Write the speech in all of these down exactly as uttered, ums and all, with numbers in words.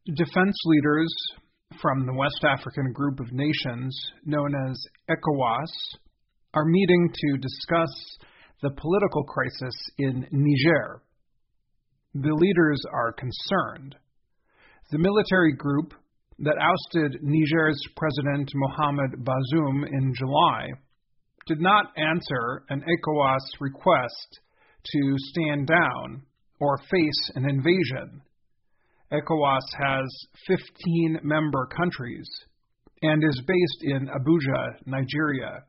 Defense leaders from the West African group of nations known as ECOWAS are meeting to discuss the political crisis in Niger. The leaders are concerned. The military group that ousted Niger's President Mohamed Bazoum in July did not answer an ECOWAS request to stand down or face an invasion. ECOWAS has fifteen member countries and is based in Abuja, Nigeria.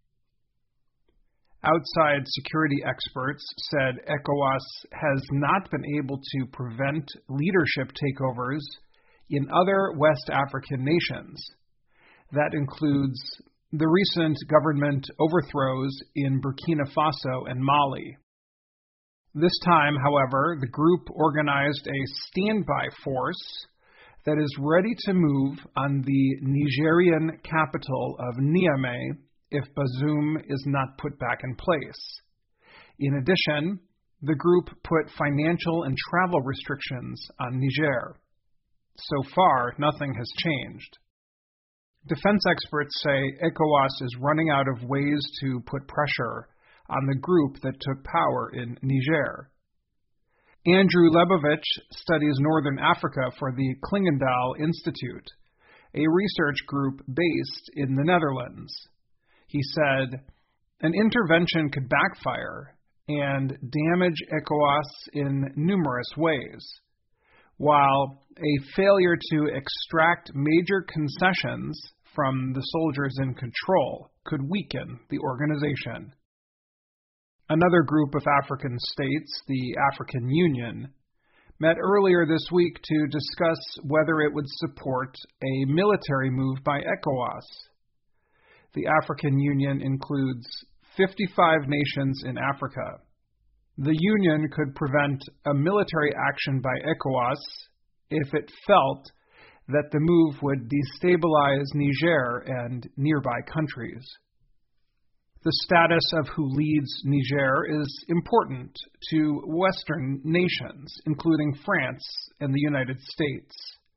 Outside security experts said ECOWAS has not been able to prevent leadership takeovers in other West African nations. That includes the recent government overthrows in Burkina Faso and Mali. This time, however, the group organized a standby force that is ready to move on the Nigerian capital of Niamey if Bazoum is not put back in place. In addition, the group put financial and travel restrictions on Niger. So far, nothing has changed. Defense experts say ECOWAS is running out of ways to put pressure on the group that took power in Niger. Andrew Lebovich studies Northern Africa for the Klingendahl Institute, a research group based in the Netherlands. He said, an intervention could backfire and damage ECOWAS in numerous ways, while a failure to extract major concessions from the soldiers in control could weaken the organization. Another group of African states, the African Union, met earlier this week to discuss whether it would support a military move by ECOWAS. The African Union includes fifty-five nations in Africa. The Union could prevent a military action by ECOWAS if it felt that the move would destabilize Niger and nearby countries. The status of who leads Niger is important to Western nations, including France and the United States.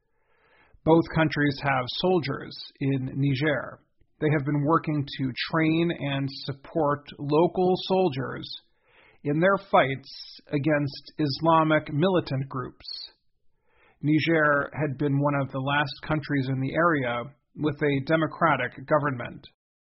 Both countries have soldiers in Niger. They have been working to train and support local soldiers in their fights against Islamic militant groups. Niger had been one of the last countries in the area with a democratic government.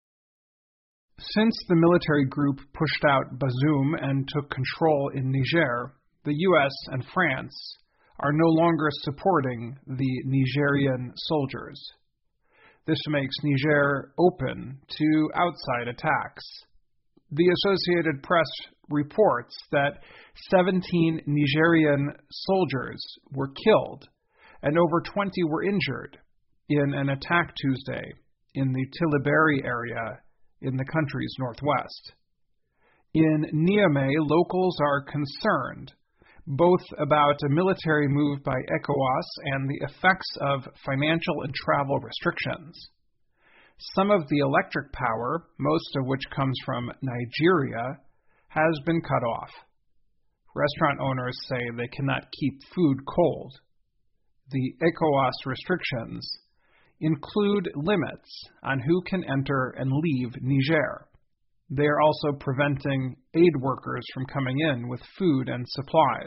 Since the military group pushed out Bazoum and took control in Niger, the U S and France are no longer supporting the Nigerian soldiers. This makes Niger open to outside attacks. The Associated Press reports that seventeen Nigerian soldiers were killed and over twenty were injured in an attack Tuesday in the Tillabéri area in the country's northwest. In Niamey, locals are concerned both about a military move by ECOWAS and the effects of financial and travel restrictions. Some of the electric power, most of which comes from Nigeria, has been cut off. Restaurant owners say they cannot keep food cold. The ECOWAS restrictions include limits on who can enter and leave Niger. They are also preventing aid workers from coming in with food and supplies.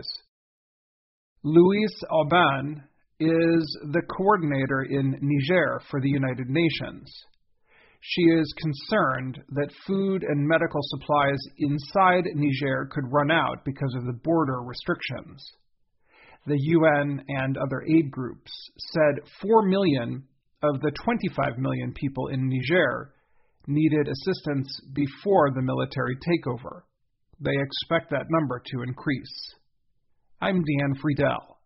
Louise Aubin is the coordinator in Niger for the United Nations. She is concerned that food and medical supplies inside Niger could run out because of the border restrictions. The U N and other aid groups said four million of the twenty-five million people in Niger needed assistance before the military takeover. They expect that number to increase. I'm Dan Friedel.